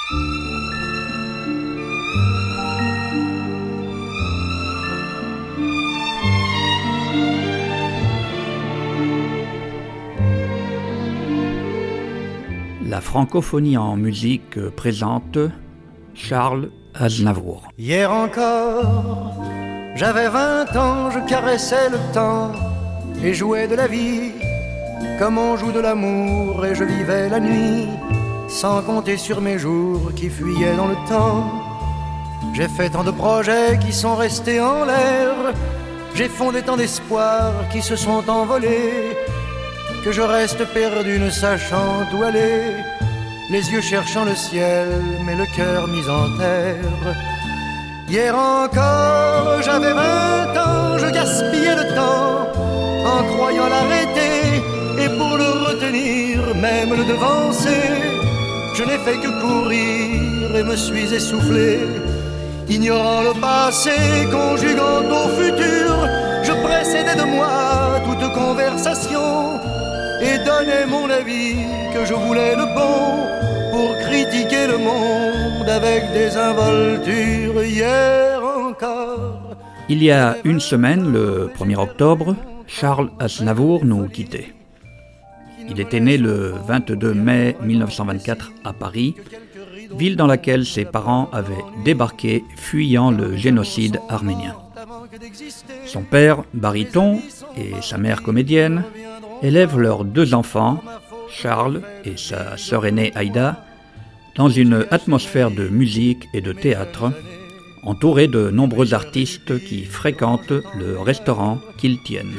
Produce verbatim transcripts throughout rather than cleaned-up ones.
La francophonie en musique présente Charles Aznavour. Hier encore, j'avais vingt ans, je caressais le temps et jouais de la vie comme on joue de l'amour, et je vivais la nuit sans compter sur mes jours qui fuyaient dans le temps. J'ai fait tant de projets qui sont restés en l'air, j'ai fondé tant d'espoirs qui se sont envolés, que je reste perdu ne sachant où aller, les yeux cherchant le ciel mais le cœur mis en terre. Hier encore j'avais vingt ans, je gaspillais le temps en croyant l'arrêter, et pour le retenir, même le devancer, je n'ai fait que courir et me suis essoufflé. Ignorant le passé, conjuguant au futur, je précédais de moi toute conversation et donnais mon avis que je voulais le bon pour critiquer le monde avec des involtures. Hier encore. Il y a une semaine, le premier octobre, Charles Aznavour nous quittait. Il était né le vingt-deux mai mille neuf cent vingt-quatre à Paris, ville dans laquelle ses parents avaient débarqué fuyant le génocide arménien. Son père, baryton, et sa mère comédienne, élèvent leurs deux enfants, Charles et sa sœur aînée Aïda, dans une atmosphère de musique et de théâtre, entourés de nombreux artistes qui fréquentent le restaurant qu'ils tiennent.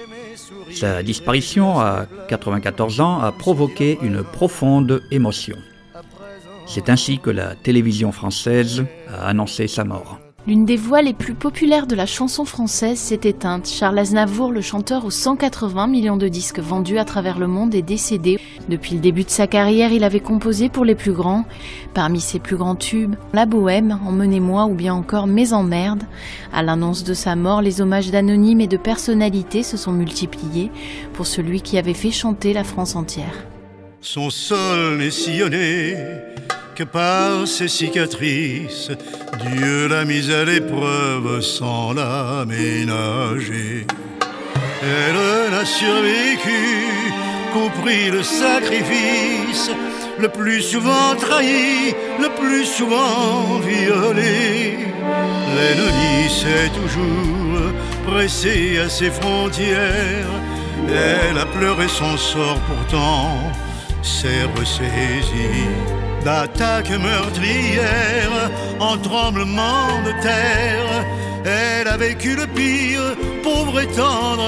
Sa disparition à quatre-vingt-quatorze ans a provoqué une profonde émotion. C'est ainsi que la télévision française a annoncé sa mort. L'une des voix les plus populaires de la chanson française s'est éteinte. Charles Aznavour, le chanteur aux cent quatre-vingts millions de disques vendus à travers le monde, est décédé. Depuis le début de sa carrière, il avait composé pour les plus grands. Parmi ses plus grands tubes, La Bohème, Emmenez-moi ou bien encore Mes emmerdes. À l'annonce de sa mort, les hommages d'anonymes et de personnalités se sont multipliés pour celui qui avait fait chanter la France entière. Son sol n'est sillonné que par ses cicatrices, Dieu l'a mise à l'épreuve sans la ménager. Elle n'a survécu, compris le sacrifice, le plus souvent trahi, le plus souvent violé. L'ennemi s'est toujours pressé à ses frontières, elle a pleuré son sort pourtant, s'est ressaisie. D'attaques meurtrières en tremblement de terre, elle a vécu le pire, pauvre et tendre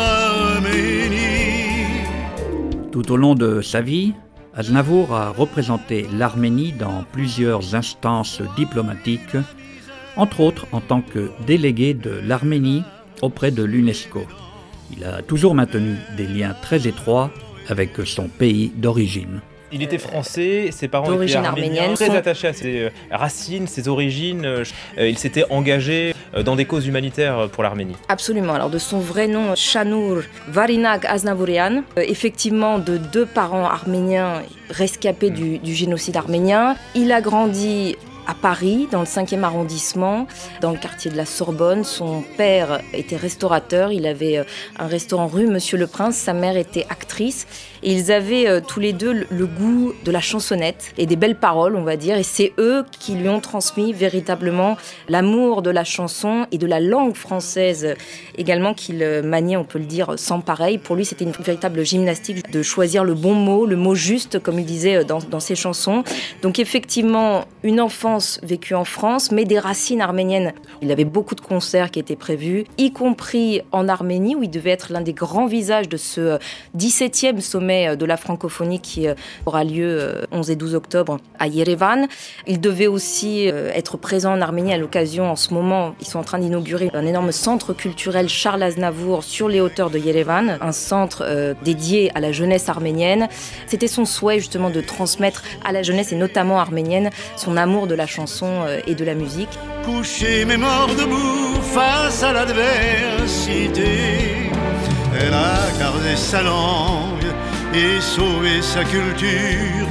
Arménie. Tout au long de sa vie, Aznavour a représenté l'Arménie dans plusieurs instances diplomatiques, entre autres en tant que délégué de l'Arménie auprès de l'UNESCO. Il a toujours maintenu des liens très étroits avec son pays d'origine. Il était français, ses parents d'origine étaient arméniens, très attachés à ses racines, ses origines. Il s'était engagé dans des causes humanitaires pour l'Arménie. Absolument. Alors de son vrai nom, Şanur Varinag Aznavourian, euh, effectivement de deux parents arméniens rescapés mmh. du, du génocide arménien. Il a grandi à Paris, dans le cinquième arrondissement, dans le quartier de la Sorbonne. Son père était restaurateur, il avait un restaurant rue Monsieur le Prince, sa mère était actrice. Et ils avaient euh, tous les deux le, le goût de la chansonnette et des belles paroles, on va dire. Et c'est eux qui lui ont transmis véritablement l'amour de la chanson et de la langue française également, qu'il maniait, on peut le dire, sans pareil. Pour lui, c'était une véritable gymnastique de choisir le bon mot, le mot juste, comme il disait dans, dans ses chansons. Donc effectivement, une enfance vécue en France, mais des racines arméniennes. Il avait beaucoup de concerts qui étaient prévus, y compris en Arménie, où il devait être l'un des grands visages de ce dix-septième sommet de la francophonie qui aura lieu onze et douze octobre à Yerevan. Il devait aussi être présent en Arménie à l'occasion, en ce moment, ils sont en train d'inaugurer un énorme centre culturel Charles Aznavour sur les hauteurs de Yerevan, un centre euh, dédié à la jeunesse arménienne. C'était son souhait justement de transmettre à la jeunesse et notamment arménienne son amour de la chanson euh, et de la musique. Couché mais mort debout face à l'adversité, elle a gardé sa langue et sauvé sa culture.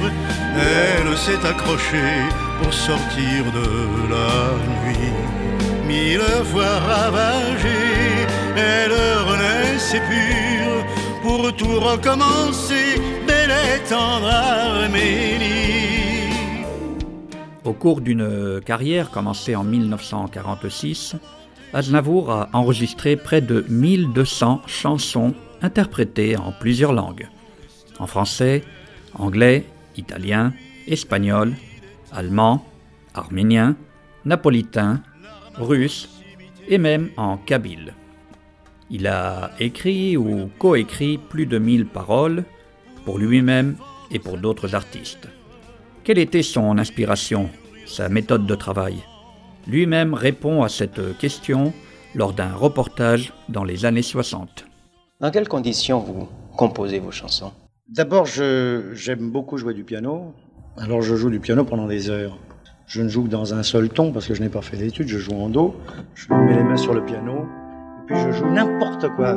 Elle s'est accrochée pour sortir de la nuit. Mille fois ravagée, elle renaissait pure pour tout recommencer, belle et tendre Arménie. Au cours d'une carrière commencée en mille neuf cent quarante-six, Aznavour a enregistré près de mille deux cents chansons interprétées en plusieurs langues. En français, anglais, italien, espagnol, allemand, arménien, napolitain, russe et même en kabyle. Il a écrit ou coécrit plus de mille paroles pour lui-même et pour d'autres artistes. Quelle était son inspiration, sa méthode de travail ? Lui-même répond à cette question lors d'un reportage dans les années soixante. Dans quelles conditions vous composez vos chansons ? D'abord, je, j'aime beaucoup jouer du piano. Alors je joue du piano pendant des heures. Je ne joue que dans un seul ton parce que je n'ai pas fait d'études, je joue en do. Je mets les mains sur le piano et puis je joue n'importe quoi.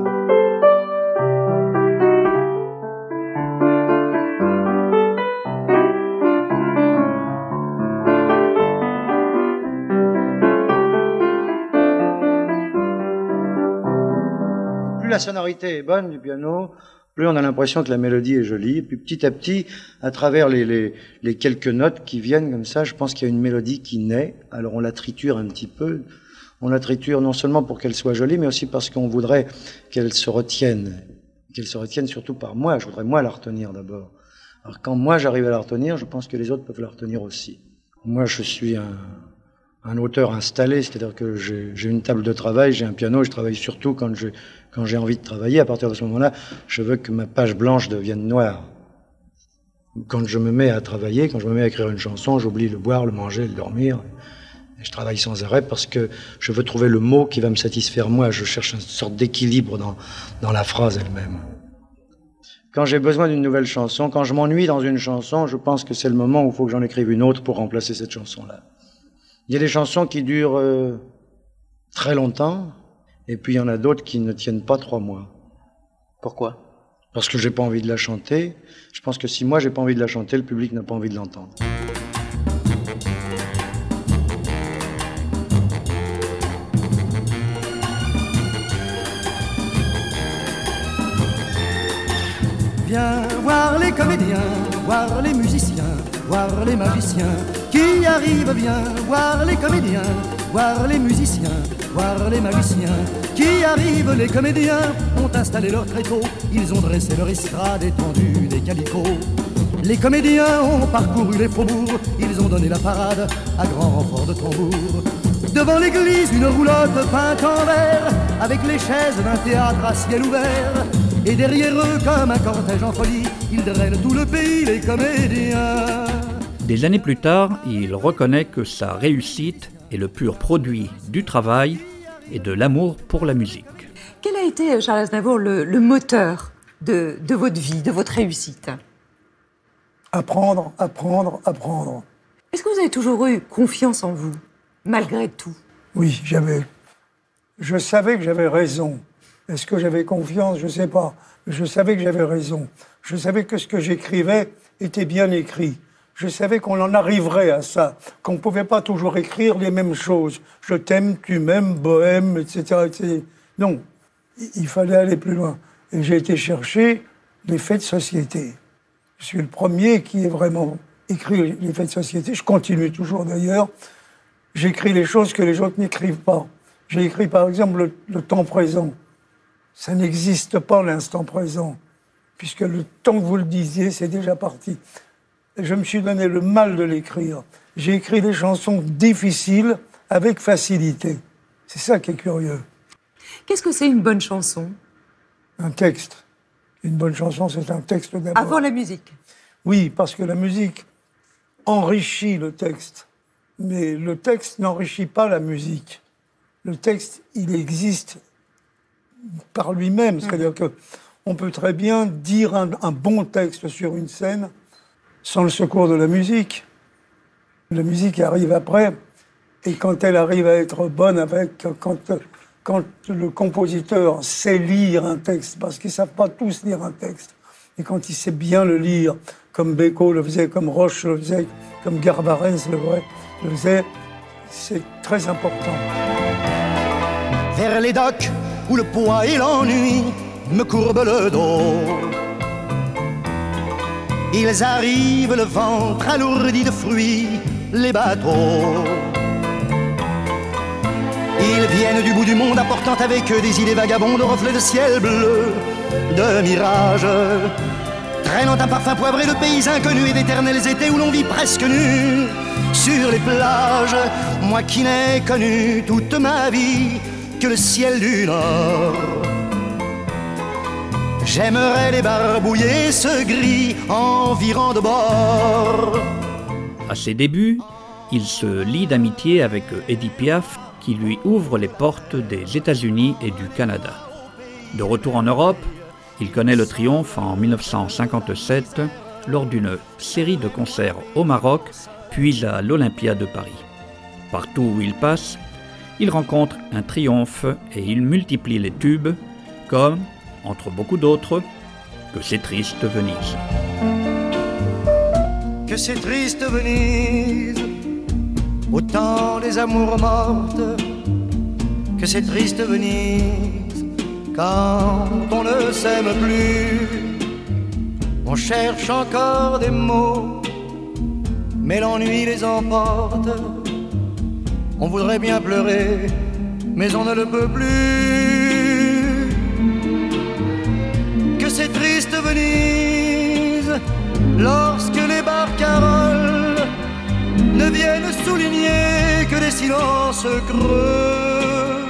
Plus la sonorité est bonne du piano, plus on a l'impression que la mélodie est jolie. Et puis petit à petit, à travers les, les, les quelques notes qui viennent comme ça, je pense qu'il y a une mélodie qui naît. Alors on la triture un petit peu. On la triture non seulement pour qu'elle soit jolie, mais aussi parce qu'on voudrait qu'elle se retienne. Qu'elle se retienne surtout par moi. Je voudrais moi la retenir d'abord. Alors quand moi j'arrive à la retenir, je pense que les autres peuvent la retenir aussi. Moi je suis un... un auteur installé, c'est-à-dire que j'ai, j'ai une table de travail, j'ai un piano, et je travaille surtout quand, je, quand j'ai envie de travailler. À partir de ce moment-là, je veux que ma page blanche devienne noire. Quand je me mets à travailler, quand je me mets à écrire une chanson, j'oublie le boire, le manger, le dormir. Et je travaille sans arrêt parce que je veux trouver le mot qui va me satisfaire moi. Je cherche une sorte d'équilibre dans, dans la phrase elle-même. Quand j'ai besoin d'une nouvelle chanson, quand je m'ennuie dans une chanson, je pense que c'est le moment où il faut que j'en écrive une autre pour remplacer cette chanson-là. Il y a des chansons qui durent euh, très longtemps, et puis il y en a d'autres qui ne tiennent pas trois mois. Pourquoi ? Parce que j'ai pas envie de la chanter. Je pense que si moi j'ai pas envie de la chanter, le public n'a pas envie de l'entendre. Viens voir les comédiens, voir les musiciens, voir les magiciens qui arrivent. Viens voir les comédiens, voir les musiciens, voir les magiciens qui arrivent. Les comédiens ont installé leur tréteau, ils ont dressé leur estrade étendue des calicots. Les comédiens ont parcouru les faubourgs, ils ont donné la parade à grand renfort de tambour. Devant l'église, une roulotte peinte en vert, avec les chaises d'un théâtre à ciel ouvert. Et derrière eux, comme un cortège en folie, ils drainent tout le pays, les comédiens. Des années plus tard, il reconnaît que sa réussite est le pur produit du travail et de l'amour pour la musique. Quel a été, Charles Aznavour, le, le moteur de, de votre vie, de votre réussite ? Apprendre, apprendre, apprendre. Est-ce que vous avez toujours eu confiance en vous, malgré tout ? Oui, j'avais. Je savais que j'avais raison. Est-ce que j'avais confiance ? Je ne sais pas. Je savais que j'avais raison. Je savais que ce que j'écrivais était bien écrit. Je savais qu'on en arriverait à ça, qu'on ne pouvait pas toujours écrire les mêmes choses. Je t'aime, tu m'aimes, bohème, et cetera, et cetera. Non, il fallait aller plus loin. Et j'ai été chercher les faits de société. Je suis le premier qui ait vraiment écrit les faits de société. Je continue toujours d'ailleurs. J'écris les choses que les autres n'écrivent pas. J'ai écrit par exemple le, le temps présent. Ça n'existe pas l'instant présent, puisque le temps que vous le disiez, c'est déjà parti. Et je me suis donné le mal de l'écrire. J'ai écrit des chansons difficiles avec facilité. C'est ça qui est curieux. Qu'est-ce que c'est une bonne chanson ? Un texte. Une bonne chanson, c'est un texte d'abord. Avant la musique ? Oui, parce que la musique enrichit le texte. Mais le texte n'enrichit pas la musique. Le texte, il existe par lui-même. C'est-à-dire qu'on peut très bien dire un, un bon texte sur une scène sans le secours de la musique. La musique arrive après, et quand elle arrive à être bonne, avec, quand, quand le compositeur sait lire un texte, parce qu'ils ne savent pas tous lire un texte, et quand il sait bien le lire, comme Bécaud le faisait, comme Roche le faisait, comme Garbarens le, le faisait. C'est très important. Vers les docks où le poids et l'ennui me courbent le dos, ils arrivent le ventre alourdi de fruits, les bateaux. Ils viennent du bout du monde apportant avec eux des idées vagabondes, reflets de ciel bleu, de mirages, traînant un parfum poivré de pays inconnus et d'éternels étés où l'on vit presque nu sur les plages. Moi qui n'ai connu toute ma vie que le ciel du Nord, j'aimerais les barbouiller ce gris environ de bord. À ses débuts, il se lie d'amitié avec Edith Piaf, qui lui ouvre les portes des États-Unis et du Canada. De retour en Europe, il connaît le triomphe en dix-neuf cent cinquante-sept lors d'une série de concerts au Maroc, puis à l'Olympia de Paris. Partout où il passe, il rencontre un triomphe et il multiplie les tubes, comme, entre beaucoup d'autres, Que c'est triste Venise. Que c'est triste Venise, au temps des amours mortes. Que c'est triste Venise, quand on ne s'aime plus. On cherche encore des mots, mais l'ennui les emporte. On voudrait bien pleurer, mais on ne le peut plus. Que c'est triste Venise, lorsque les barcaroles ne viennent souligner que des silences creux,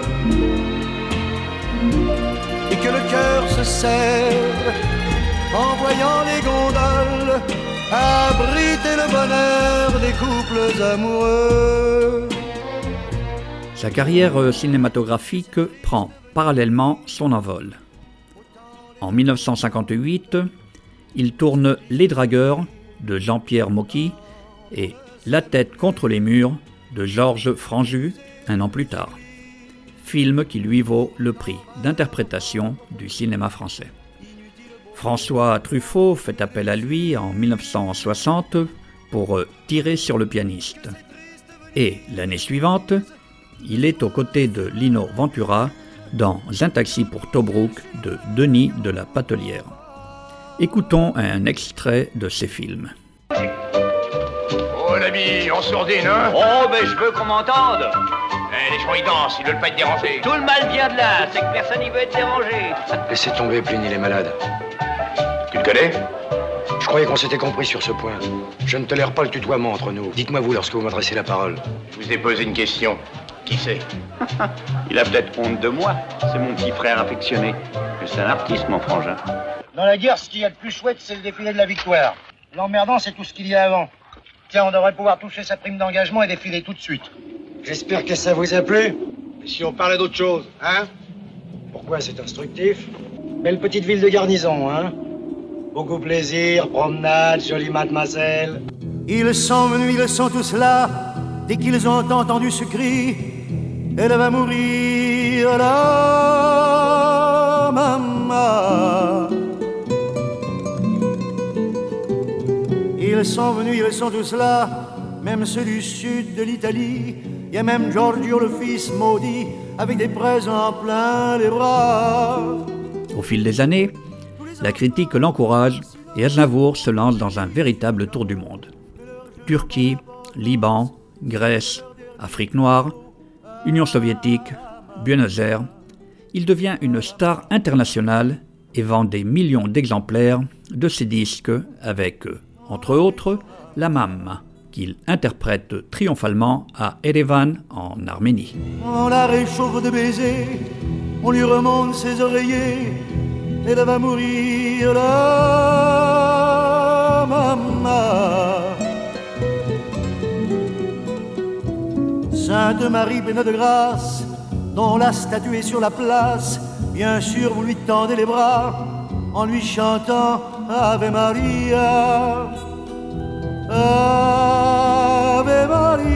et que le cœur se serre en voyant les gondoles abriter le bonheur des couples amoureux. Sa carrière cinématographique prend parallèlement son envol. En dix-neuf cent cinquante-huit, il tourne Les Dragueurs de Jean-Pierre Mocky et La tête contre les murs de Georges Franju un an plus tard, film qui lui vaut le prix d'interprétation du cinéma français. François Truffaut fait appel à lui en dix-neuf cent soixante pour Tirer sur le pianiste. Et l'année suivante, il est aux côtés de Lino Ventura dans Un taxi pour Tobruk de Denis de la Patelière. Écoutons un extrait de ces films. Oh l'ami, on sourdine, hein? Oh, mais je veux qu'on m'entende. Eh, les gens ils dansent, ils veulent pas être dérangés. Tout le mal vient de là, c'est que personne n'y veut être dérangé. Laissez tomber, Pliny les malades. Tu le connais? Je croyais qu'on s'était compris sur ce point. Je ne tolère pas le tutoiement entre nous. Dites-moi vous lorsque vous m'adressez la parole. Je vous ai posé une question. Qui c'est? Il a peut-être honte de moi. C'est mon petit frère affectionné. C'est un artiste, mon frangin. Dans la guerre, ce qu'il y a de plus chouette, c'est le défilé de la victoire. L'emmerdant, c'est tout ce qu'il y a avant. Tiens, on devrait pouvoir toucher sa prime d'engagement et défiler tout de suite. J'espère que ça vous a plu. Et si on parlait d'autre chose, hein? Pourquoi c'est instructif? Belle petite ville de garnison, hein? Beaucoup plaisir, promenade, jolie mademoiselle. Ils sont venus, ils sont tous là. Dès qu'ils ont entendu ce cri, elle va mourir là, maman. Ils sont venus, ils sont tous là, même ceux du sud de l'Italie. Il y a même Giorgio le fils maudit, avec des présents plein les bras. Au fil des années, la critique l'encourage et Aznavour se lance dans un véritable tour du monde. Turquie, Liban, Grèce, Afrique noire, Union soviétique, Buenos Aires, il devient une star internationale et vend des millions d'exemplaires de ses disques avec, entre autres, La Mamma, qu'il interprète triomphalement à Erevan, en Arménie. On la réchauffe de baisers, on lui remonte ses oreillers, elle va mourir là, maman. Sainte Marie pleine de grâce, dont la statue est sur la place, bien sûr vous lui tendez les bras en lui chantant Ave Maria, Ave Maria.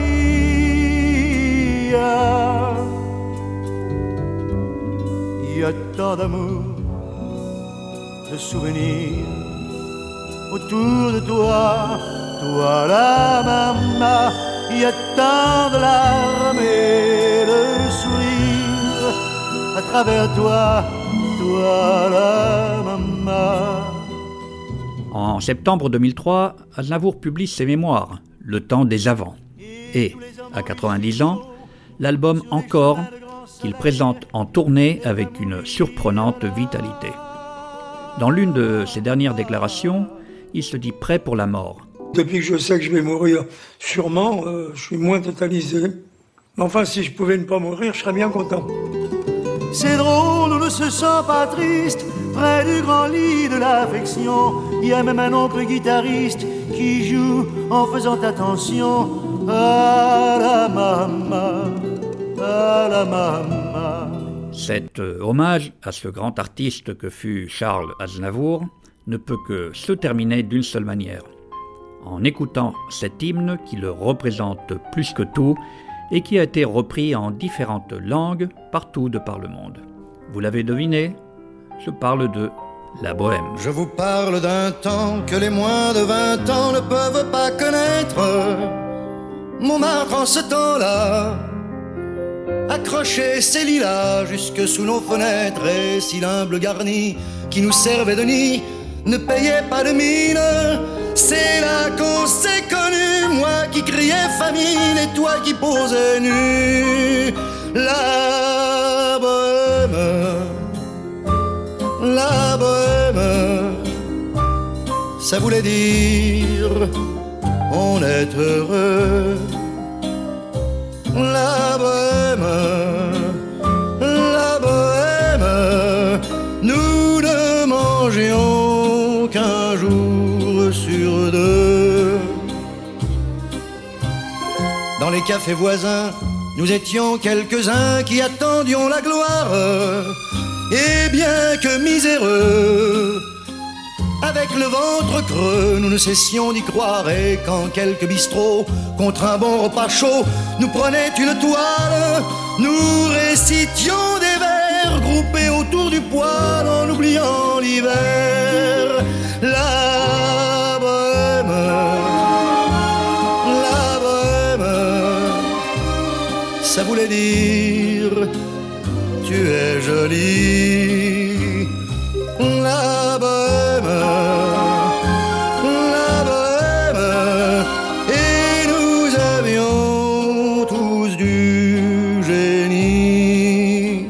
Il y a tant d'amour, de souvenirs, autour de toi, toi la maman. Il y a tant de larmes et de sourires à travers toi, toi la maman. En septembre deux mille trois, Aznavour publie ses mémoires, Le temps des avants. Et, à quatre-vingt-dix ans, l'album Encore, qu'il présente en tournée avec une surprenante vitalité. Dans l'une de ses dernières déclarations, il se dit prêt pour la mort. Depuis que je sais que je vais mourir, sûrement, euh, je suis moins totalisé. Mais enfin, si je pouvais ne pas mourir, je serais bien content. C'est drôle, on ne se sent pas triste, près du grand lit de l'affection. Il y a même un oncle guitariste qui joue en faisant attention à la maman, à la maman. Cet euh, hommage à ce grand artiste que fut Charles Aznavour ne peut que se terminer d'une seule manière, en écoutant cet hymne qui le représente plus que tout et qui a été repris en différentes langues partout de par le monde. Vous l'avez deviné, je parle de la Bohème. Je vous parle d'un temps que les moins de vingt ans ne peuvent pas connaître. Montmartre en ce temps-là accrochait ses lilas jusque sous nos fenêtres, et si l'humble garni qui nous servait de nid ne payait pas de mine, c'est là qu'on s'est connus, moi qui criais famine et toi qui posais nu. La bohème, la bohème, ça voulait dire on est heureux. La bohème, la bohème, nous ne mangions qu'un jour sur deux. Dans les cafés voisins, nous étions quelques-uns qui attendions la gloire. Et bien que miséreux, avec le ventre creux, nous ne cessions d'y croire. Et quand quelques bistrots, contre un bon repas chaud, nous prenaient une toile, nous récitions des vers groupés autour du poêle en oubliant l'hiver. La bohème, la bohème, ça voulait dire tu es jolie. La bohème, la bohème, et nous avions tous du génie.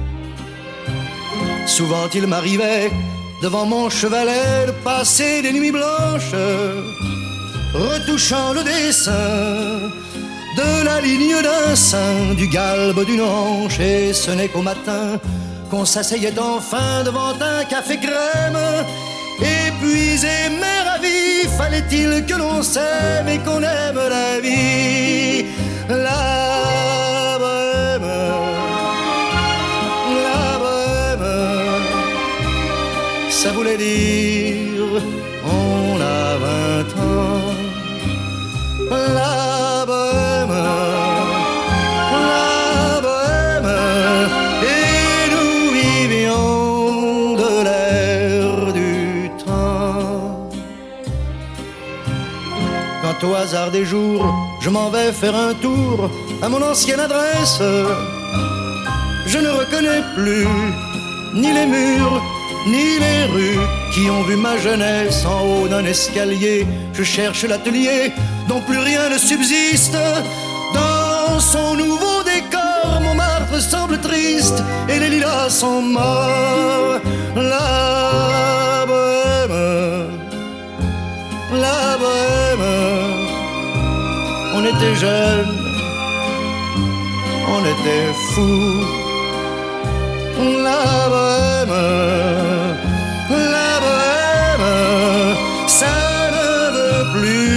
Souvent il m'arrivait devant mon chevalet de passer des nuits blanches, retouchant le dessin de la ligne d'un sein, du galbe d'une hanche, et ce n'est qu'au matin qu'on s'asseyait enfin devant un café crème. Épuisé mais ravi, fallait-il que l'on s'aime et qu'on aime la vie. La bohème, la bohème, ça voulait dire on a vingt ans. La bohème, la bohème, et nous vivions de l'air du temps. Quand au hasard des jours, je m'en vais faire un tour à mon ancienne adresse, je ne reconnais plus ni les murs, ni les rues qui ont vu ma jeunesse en haut d'un escalier. Je cherche l'atelier dont plus rien ne subsiste. Dans son nouveau décor, Montmartre semble triste et les lilas sont morts. La bohème, la bohème, on était jeunes, on était fous. La bohème, la bohème, ça ne veut plus